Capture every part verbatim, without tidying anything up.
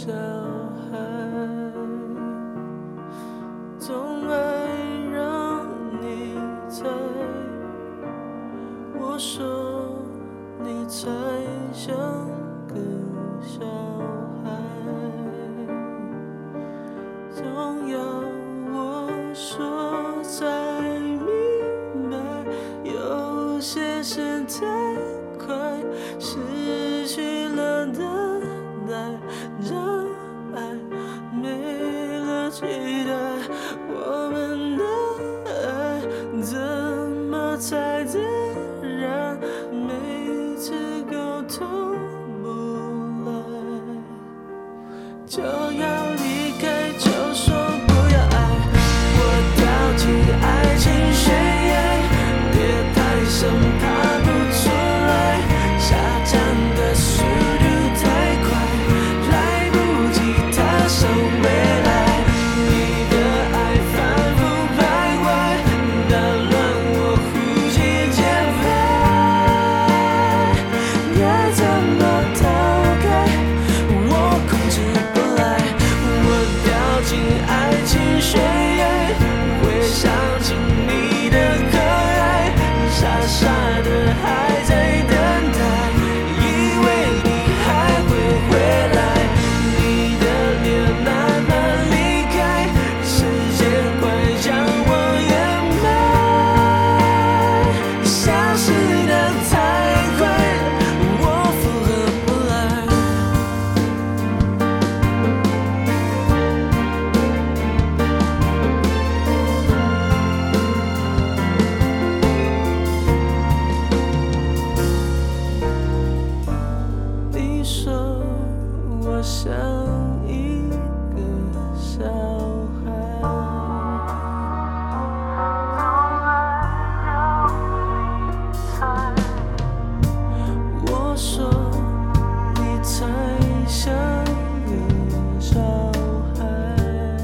小孩，总爱让你猜，我说你才像个小孩，总要我说才明白，有些事太快，失去了等待，让爱没了期待，我们的爱怎么才自然，每次沟通不来，就要离开就说不要爱，我掉进爱情悬崖，别太深爬不出来，下降的速度太快，来不及踏上未来，你的爱反复徘徊，打乱我呼吸节拍，该怎么逃开，我控制不来，我掉进爱情悬崖，会想起你的可爱，傻傻的还在等待，以为你还会回来，你的脸慢慢离开，时间快将我掩埋，消失的太快，我负荷不来。你说我像一个小孩，我说你才像个小孩，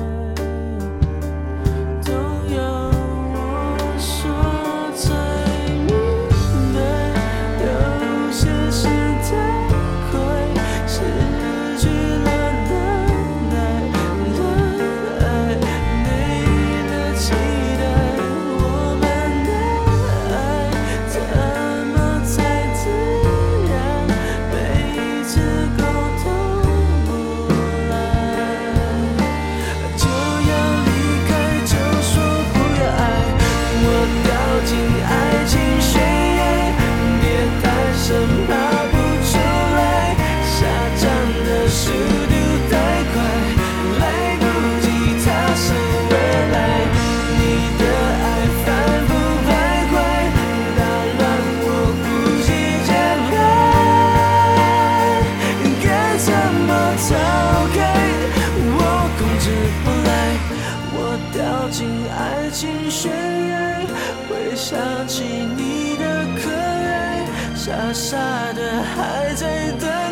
总要我说才明白，有些事太快，失去了等待，让爱没了期待，我们的爱怎么才自然，每次沟通不来，就要离开就说不要爱，我掉进爱情悬崖，别太深爬不出来，下降的速度太快，来不及踏上未来，你的爱反复徘徊，打乱我呼吸节拍，该怎么逃开，我控制不来，我掉进爱情悬崖，会想起你的可爱，傻傻的还在等